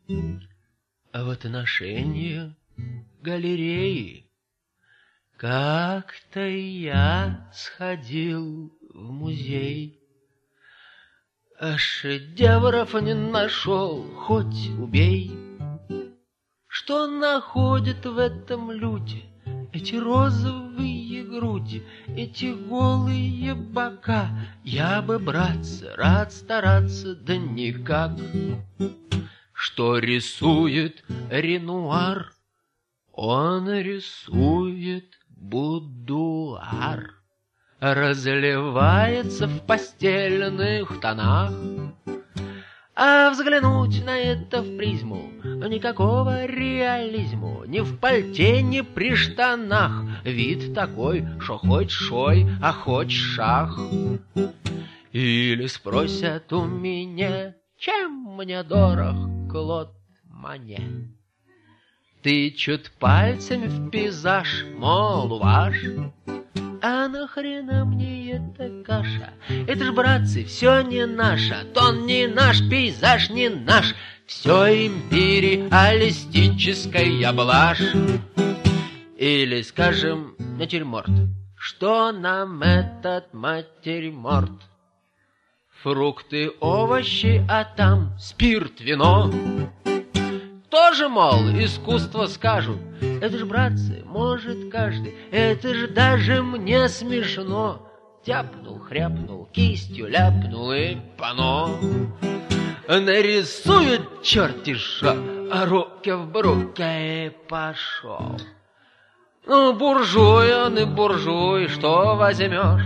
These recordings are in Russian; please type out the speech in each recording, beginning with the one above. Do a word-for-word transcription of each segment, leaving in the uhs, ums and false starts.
А в отношении галереи как-то я сходил в музей, а шедевров не нашел, хоть убей. Что находят в этом люди? Эти розовые груди, эти голые бока. Я бы, братцы, рад стараться, да никак. Что рисует Ренуар? Он рисует будуар. Разливается в постельных тонах. А взглянуть на это в призму никакого реализму. Ни в пальте, ни при штанах. Вид такой, шо хоть шой, а хоть шах. Или спросят у меня, чем мне дорог Клод Моне. Тычут пальцами в пейзаж, мол, ваш. А нахрена мне эта каша? Это ж, братцы, все не наше. Тон не наш, пейзаж не наш. Все империалистическая блажь. Или, скажем, натюрморт. Что нам этот натюрморт? Фрукты, овощи, а там спирт, вино. Тоже, мол, искусство скажут. Это ж, братцы, может каждый. Это ж даже мне смешно. Тяпнул, хряпнул, кистью ляпнул и пано. Нарисует черти шо, а руки в бруки и пошел. Ну, буржуй он и буржуй, что возьмешь?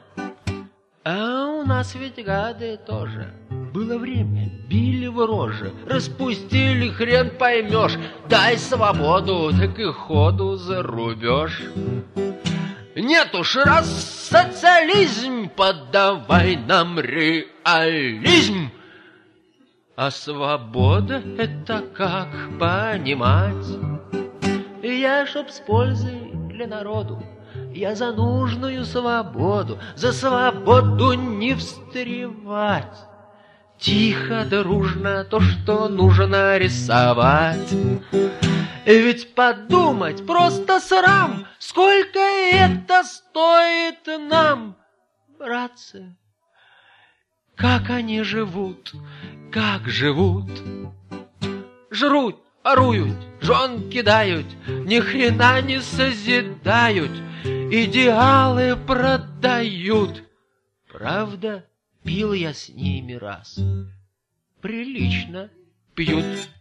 А у нас ведь гады тоже. Было время, били в рожи, распустили, хрен поймешь. Дай свободу, так и ходу зарубеж. Нет уж, раз социализм, подавай нам реализм. А свобода — это как понимать? Я, чтоб с пользой для народу, я за нужную свободу, за свободу не встревать. Тихо, дружно то, что нужно рисовать. Ведь подумать просто срам, сколько это стоит нам, братцы. Как они живут, как живут. Жрут, воруют, жен кидают, ни хрена не созидают, идеалы продают. Правда, пил я с ними раз. Прилично пьют.